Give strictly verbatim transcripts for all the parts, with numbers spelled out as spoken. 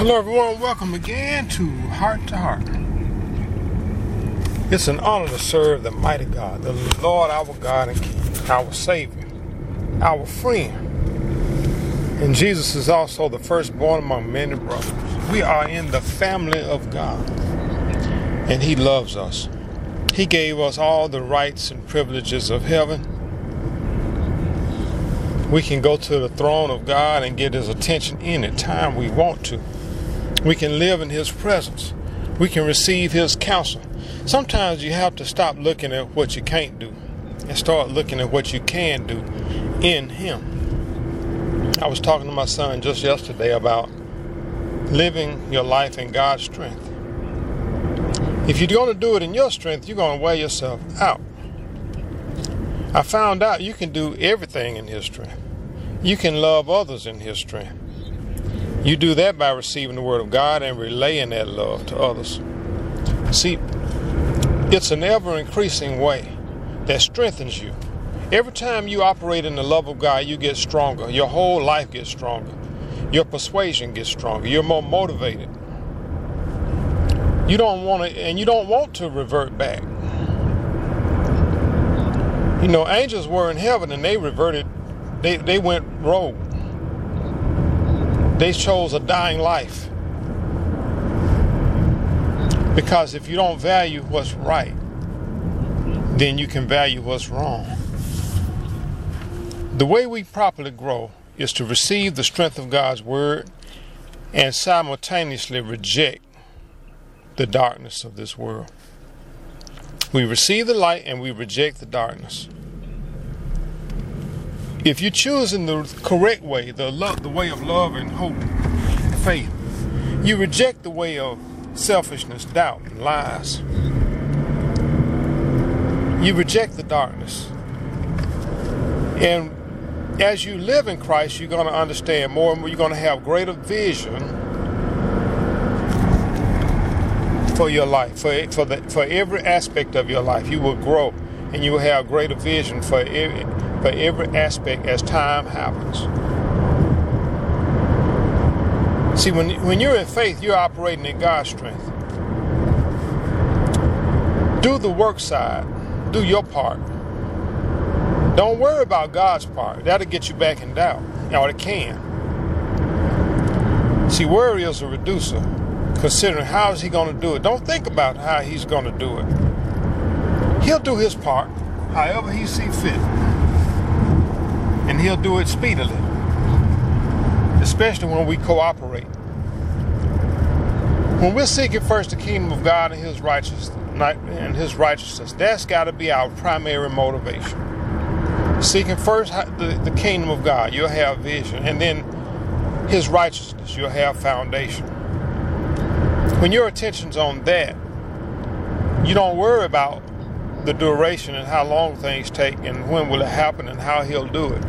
Hello everyone, welcome again to Heart to Heart. It's an honor to serve the mighty God, the Lord our God and King, our Savior, our friend. And Jesus is also the firstborn among many brothers. We are in the family of God, and He loves us. He gave us all the rights and privileges of heaven. We can go to the throne of God and get His attention any time we want to. We can live in His presence. We can receive His counsel. Sometimes you have to stop looking at what you can't do and start looking at what you can do in Him. I was talking to my son just yesterday about living your life in God's strength. If you're going to do it in your strength, you're going to wear yourself out. I found out you can do everything in His strength. You can love others in His strength. You do that by receiving the Word of God and relaying that love to others. See, it's an ever-increasing way that strengthens you. Every time you operate in the love of God, you get stronger. Your whole life gets stronger. Your persuasion gets stronger. You're more motivated. You don't want to, and you don't want to revert back. You know, angels were in heaven and they reverted. They, they went rogue. They chose a dying life. Because if you don't value what's right, then you can value what's wrong. The way we properly grow is to receive the strength of God's Word and simultaneously reject the darkness of this world. We receive the light and we reject the darkness. If you choose in the correct way, the love, the way of love and hope and faith, you reject the way of selfishness, doubt, and lies. You reject the darkness. And as you live in Christ, you're going to understand more and more. You're going to have greater vision for your life, for for the, for every aspect of your life. You will grow, and you will have greater vision for every for every aspect as time happens. See, when when you're in faith, you're operating in God's strength. Do the work side. Do your part. Don't worry about God's part. That'll get you back in doubt. Or it can. See, worry is a reducer. Considering how is He going to do it. Don't think about how He's going to do it. He'll do His part, however He sees fit. And He'll do it speedily. Especially when we cooperate. When we're seeking first the kingdom of God and His righteousness, and His righteousness, that's got to be our primary motivation. Seeking first the, the kingdom of God, you'll have vision. And then His righteousness, you'll have foundation. When your attention's on that, you don't worry about the duration and how long things take and when will it happen and how He'll do it.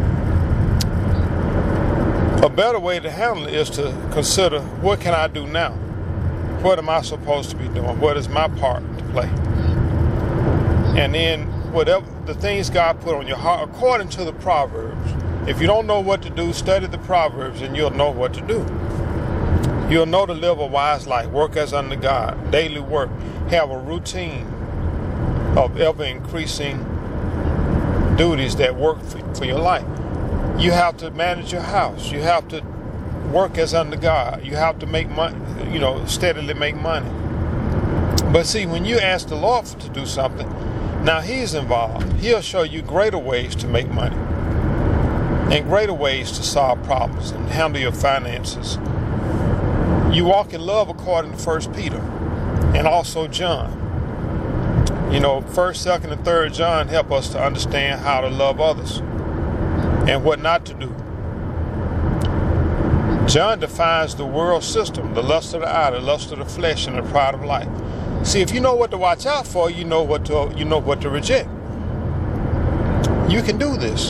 A better way to handle it is to consider, what can I do now? What am I supposed to be doing? What is my part to play? And then whatever the things God put on your heart, according to the Proverbs. If you don't know what to do, study the Proverbs and you'll know what to do. You'll know to live a wise life, work as unto God, daily work, have a routine of ever-increasing duties that work for, for your life. You have to manage your house. You have to work as unto God. You have to make money, you know, steadily make money. But see, when you ask the Lord to do something, now He's involved. He'll show you greater ways to make money and greater ways to solve problems and handle your finances. You walk in love according to First Peter and also John. You know, First, Second, and Third John help us to understand how to love others and what not to do. John defines the world system, the lust of the eye, the lust of the flesh, and the pride of life. See, if you know what to watch out for, you know what to you know what to reject. You can do this.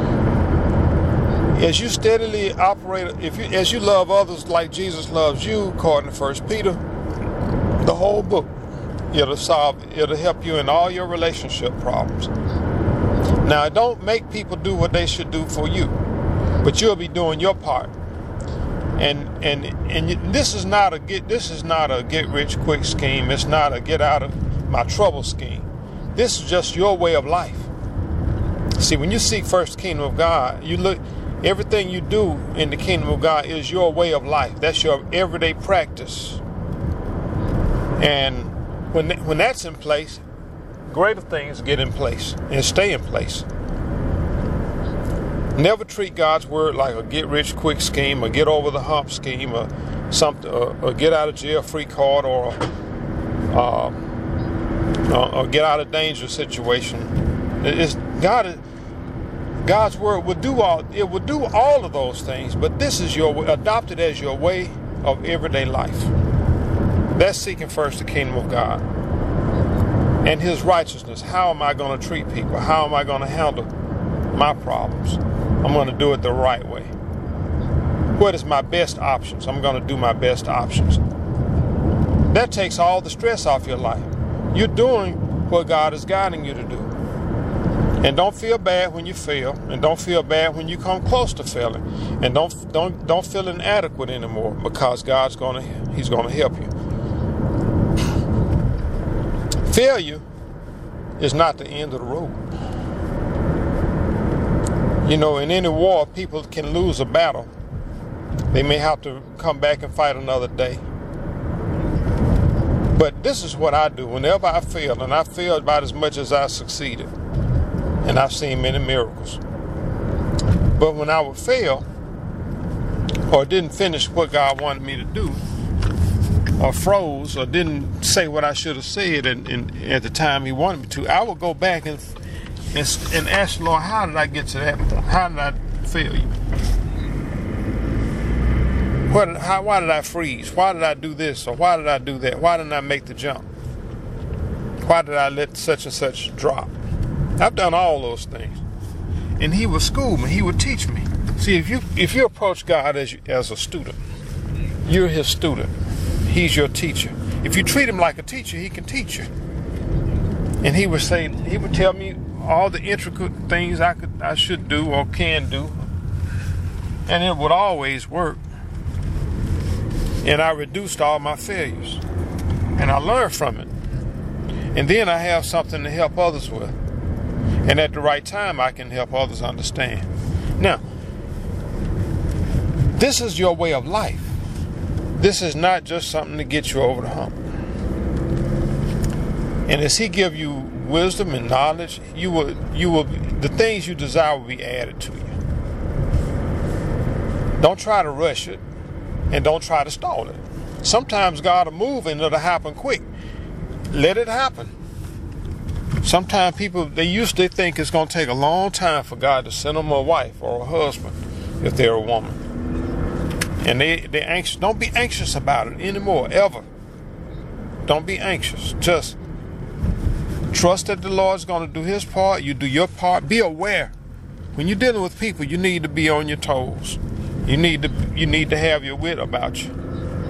As you steadily operate, if you as you love others like Jesus loves you, according to First Peter, the whole book, it'll solve, it'll help you in all your relationship problems. Now, don't make people do what they should do for you, but you'll be doing your part. And and and this is not a get this is not a get rich quick scheme. It's not a get out of my trouble scheme. This is just your way of life. See, when you seek first the kingdom of God, you look everything you do in the kingdom of God is your way of life. That's your everyday practice. And when when that's in place, greater things get in place and stay in place. Never treat God's word like a get-rich-quick scheme, or get-over-the-hump scheme, or something, or, or get-out-of-jail-free card, or uh, or, or get-out-of-danger situation. It's, God, God's word will do all. It will do all of those things, but this is your adopted as your way of everyday life. That's seeking first the kingdom of God and His righteousness. How am I going to treat people? How am I going to handle my problems? I'm going to do it the right way. What is my best options? I'm going to do my best options. That takes all the stress off your life. You're doing what God is guiding you to do. And don't feel bad when you fail, and don't feel bad when you come close to failing, and don't don't don't feel inadequate anymore, because God's going to He's going to help you. Failure is not the end of the road. You know, in any war, people can lose a battle. They may have to come back and fight another day. But this is what I do. Whenever I fail, and I fail about as much as I succeeded, and I've seen many miracles. But when I would fail, or didn't finish what God wanted me to do, or froze, or didn't say what I should have said in, in, at the time He wanted me to, I would go back and And, and ask the Lord, how did I get to that point? How did I fail you? What, how, why did I freeze? Why did I do this? Or why did I do that? Why didn't I make the jump? Why did I let such and such drop? I've done all those things. And He would school me. He would teach me. See, if you if you approach God as, as a student, you're His student. He's your teacher. If you treat Him like a teacher, He can teach you. And He would say, He would tell me all the intricate things I could, I should do or can do, and it would always work. And I reduced all my failures, and I learned from it. And then I have something to help others with, and at the right time, I can help others understand. Now, this is your way of life. This is not just something to get you over the hump. And as He give you wisdom and knowledge, you will, you will, the things you desire will be added to you. Don't try to rush it, and don't try to stall it. Sometimes God will move and it'll happen quick. Let it happen. Sometimes people, they used to think it's going to take a long time for God to send them a wife or a husband if they're a woman. And they, they're anxious. Don't be anxious about it anymore, ever. Don't be anxious. Just trust that the Lord's going to do His part. You do your part. Be aware. When you're dealing with people, you need to be on your toes. You need to you need to have your wit about you.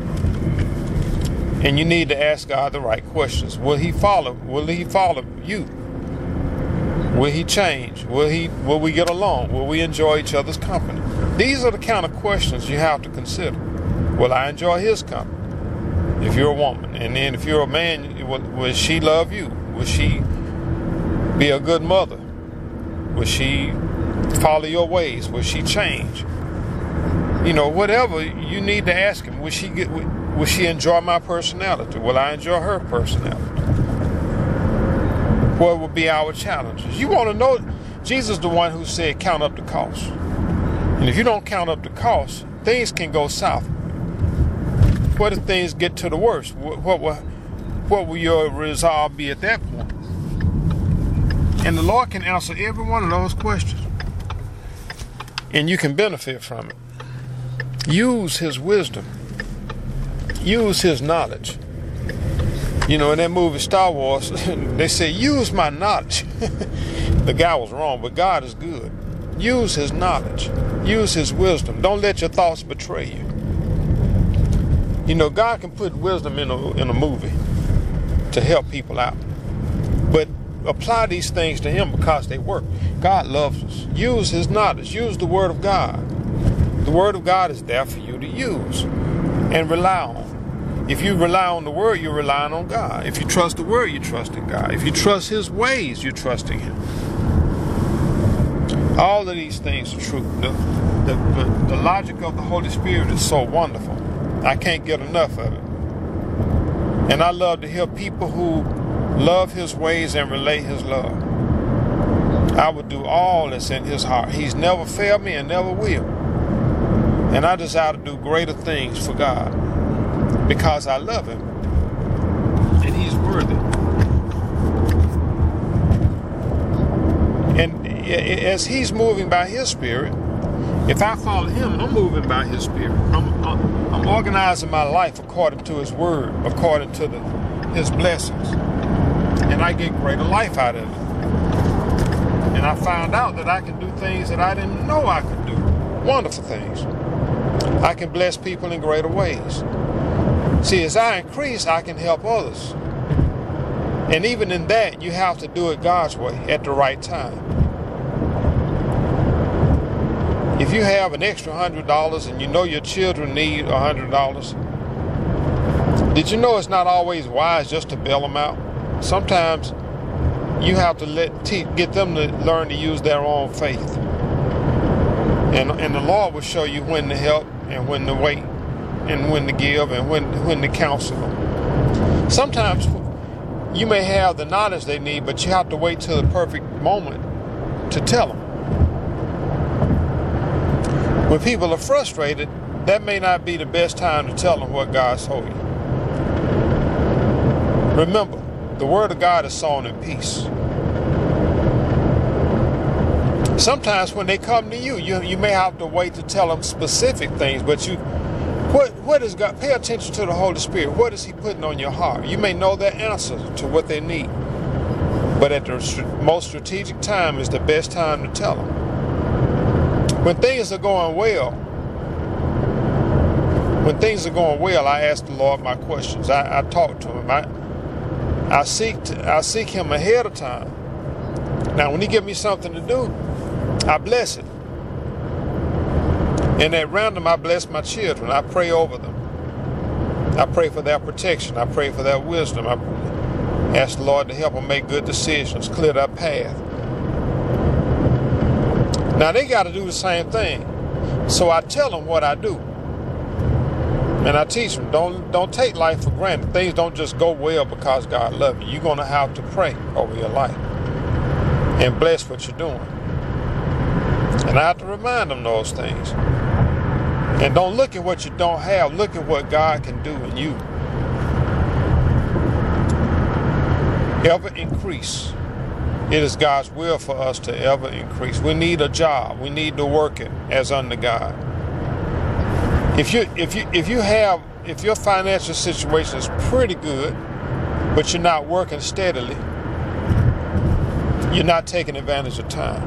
And you need to ask God the right questions. Will He follow? Will He follow you? Will He change? Will He will we get along? Will we enjoy each other's company? These are the kind of questions you have to consider. Will I enjoy His company? If you're a woman. And then if you're a man, will, will she love you? Will she be a good mother? Will she follow your ways? Will she change? You know, whatever you need to ask Him. Will she get? Will she enjoy my personality? Will I enjoy her personality? What will be our challenges? You want to know? Jesus is the one who said, "Count up the cost." And if you don't count up the cost, things can go south. What if things get to the worst? What, what will, what will your resolve be at that point? And the Lord can answer every one of those questions. And you can benefit from it. Use His wisdom. Use His knowledge. You know, in that movie Star Wars, they say, use my knowledge. The guy was wrong, but God is good. Use His knowledge. Use His wisdom. Don't let your thoughts betray you. You know, God can put wisdom in a, in a movie to help people out. But apply these things to Him because they work. God loves us. Use His knowledge. Use the Word of God. The Word of God is there for you to use and rely on. If you rely on the Word, you're relying on God. If you trust the Word, you trust in God. If you trust His ways, you're trusting Him. All of these things are true. The, the, the, the logic of the Holy Spirit is so wonderful. I can't get enough of it. And I love to hear people who love His ways and relate His love. I would do all that's in His heart. He's never failed me and never will. And I desire to do greater things for God because I love Him. And He's worthy. And as He's moving by His Spirit, if I follow Him, I'm moving by His Spirit. I'm, I'm, I'm organizing my life according to His Word, according to the, His blessings. And I get greater life out of it. And I found out that I can do things that I didn't know I could do. Wonderful things. I can bless people in greater ways. See, as I increase, I can help others. And even in that, you have to do it God's way at the right time. If you have an extra one hundred dollars and you know your children need one hundred dollars, did you know it's not always wise just to bail them out? Sometimes you have to let te- get them to learn to use their own faith. And, and the Lord will show you when to help and when to wait and when to give and when, when to counsel them. Sometimes you may have the knowledge they need, but you have to wait till the perfect moment to tell them. When people are frustrated, that may not be the best time to tell them what God told you. Remember, the Word of God is sown in peace. Sometimes when they come to you, you, you may have to wait to tell them specific things, but you, what, what is God? Pay attention to the Holy Spirit. What is He putting on your heart? You may know their answer to what they need, but at the most strategic time is the best time to tell them. When things are going well, when things are going well, I ask the Lord my questions. I, I talk to Him. I, I seek to, I seek Him ahead of time. Now, when He gives me something to do, I bless it. And at random, I bless my children. I pray over them. I pray for their protection. I pray for their wisdom. I ask the Lord to help them make good decisions, clear their path. Now, they got to do the same thing. So I tell them what I do. And I teach them, don't, don't take life for granted. Things don't just go well because God loves you. You're going to have to pray over your life and bless what you're doing. And I have to remind them those things. And don't look at what you don't have. Look at what God can do in you. Ever increase. It is God's will for us to ever increase. We need a job. We need to work it as unto God. If you if you if you have if your financial situation is pretty good, but you're not working steadily, you're not taking advantage of time.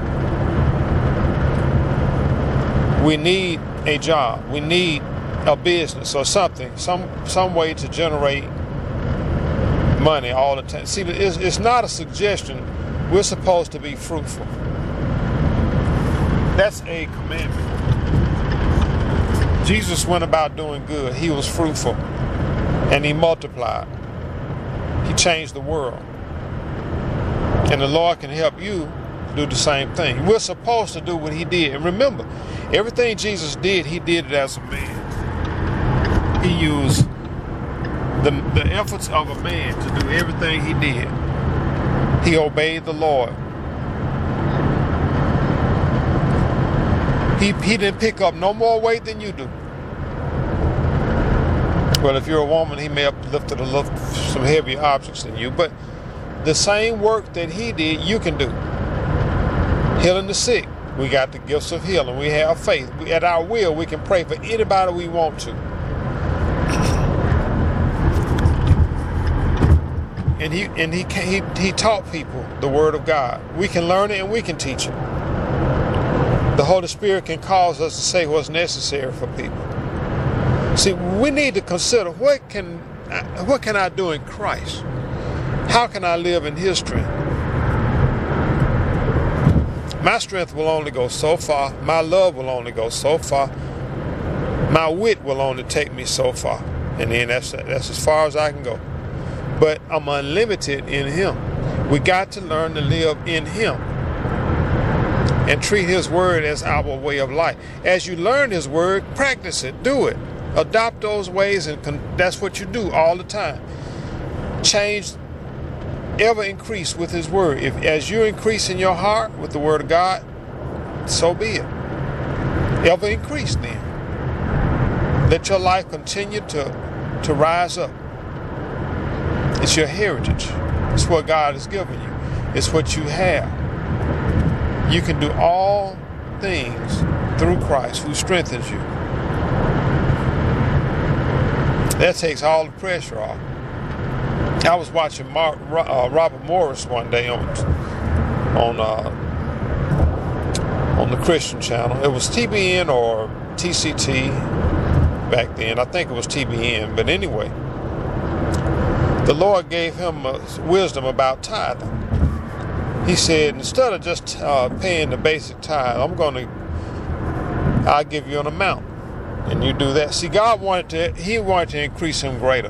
We need a job. We need a business or something, some some way to generate money all the time. See, it's, it's not a suggestion. We're supposed to be fruitful. That's a commandment. Jesus went about doing good. He was fruitful and He multiplied. He changed the world. And the Lord can help you do the same thing. We're supposed to do what He did. And remember, everything Jesus did, He did it as a man. He used the, the efforts of a man to do everything He did. He obeyed the Lord. He, he didn't pick up no more weight than you do. Well, if you're a woman, He may have lifted a little, some heavier objects than you. But the same work that He did, you can do. Healing the sick. We got the gifts of healing. We have faith. We, at our will, we can pray for anybody we want to. And he and he, he he taught people the Word of God. We can learn it and we can teach it. The Holy Spirit can cause us to say what's necessary for people. See, we need to consider what can what can I do in Christ? How can I live in His strength? My strength will only go so far. My love will only go so far. My wit will only take me so far. And then that's, that's as far as I can go. But I'm unlimited in him. We got to learn to live in him and treat his word as our way of life. As you learn his word, practice it, do it. Adopt those ways, and con- that's what you do all the time. Change, ever increase with his word. If as you increase in your heart with the word of God, so be it. Ever increase then. Let your life continue to, to rise up. It's your heritage. It's what God has given you. It's what you have. You can do all things through Christ who strengthens you. That takes all the pressure off. I was watching Mark, uh, Robert Morris one day on on uh, on the Christian channel. It was T B N or T C T back then. I think it was T B N. But anyway, the Lord gave him uh, wisdom about tithing. He said, instead of just uh, paying the basic tithe, I'm going to, I'll give you an amount. And you do that. See, God wanted to, he wanted to increase him greater.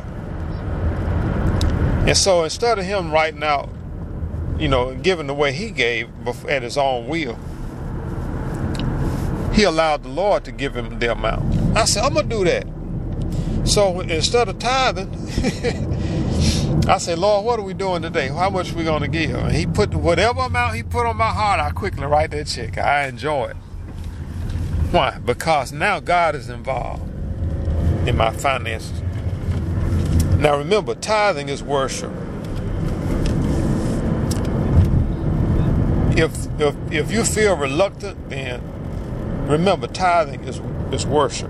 And so instead of him writing out, you know, giving the way he gave at his own will, he allowed the Lord to give him the amount. I said, I'm going to do that. So instead of tithing, I said, Lord, what are we doing today? How much are we going to give? And he put whatever amount he put on my heart, I quickly write that check. I enjoy it. Why? Because now God is involved in my finances. Now remember, tithing is worship. If if if you feel reluctant, then remember, tithing is is worship.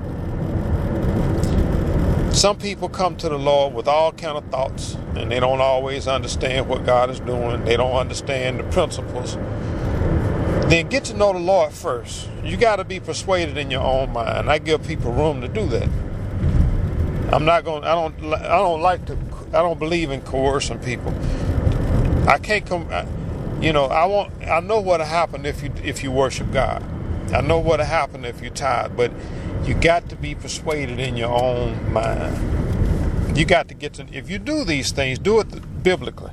Some people come to the Lord with all kind of thoughts, and they don't always understand what God is doing. They don't understand the principles. Then get to know the Lord first. You got to be persuaded in your own mind. I give people room to do that. I'm not going. I don't. I don't like to. I don't believe in coercing people. I can't come. You know. I want. I know what'll happen if you if you worship God. I know what'll happen if you tithe, but you got to be persuaded in your own mind. You got to get to. If you do these things, do it biblically.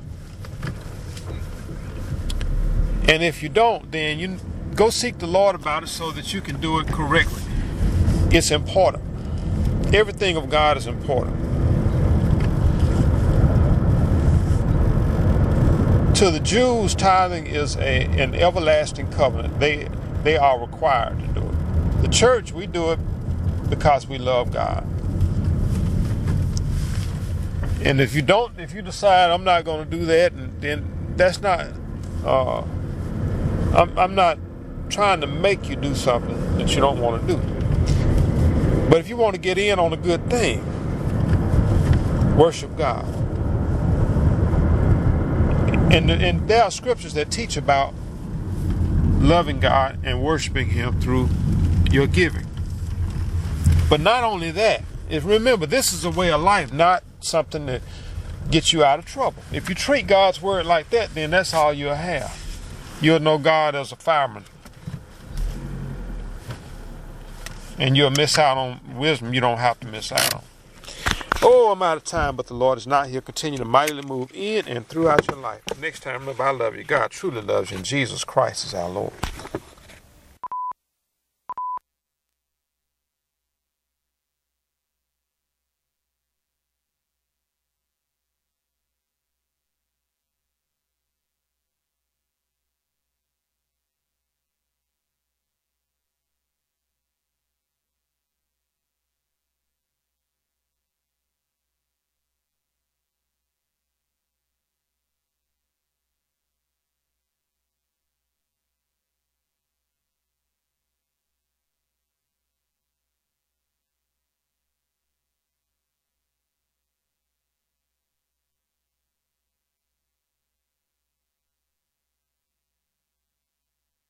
And if you don't, then you go seek the Lord about it so that you can do it correctly. It's important. Everything of God is important. To the Jews, tithing is a, an everlasting covenant. They they are required to do it. The church, we do it because we love God. And if you don't, if you decide I'm not going to do that, and then that's not. Uh, I'm, I'm not trying to make you do something that you don't want to do. But if you want to get in on a good thing, worship God. And, and there are scriptures that teach about loving God and worshiping him through your giving. But not only that, is remember, this is a way of life, not something that gets you out of trouble. If you treat God's word like that, then that's all you'll have. You'll know God as a fireman. And you'll miss out on wisdom you don't have to miss out on. Oh, I'm out of time, but the Lord is not here. Continue to mightily move in and throughout your life. Next time, remember, I love you. God truly loves you, and Jesus Christ is our Lord.